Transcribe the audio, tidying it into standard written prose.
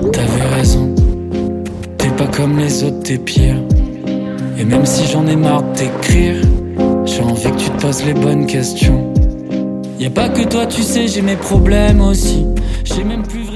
T'avais raison, t'es pas comme les autres, t'es pire. Et même si j'en ai marre de t'écrire, j'ai envie que tu te poses les bonnes questions. Y'a pas que toi, tu sais, j'ai mes problèmes aussi. J'ai même plus vraiment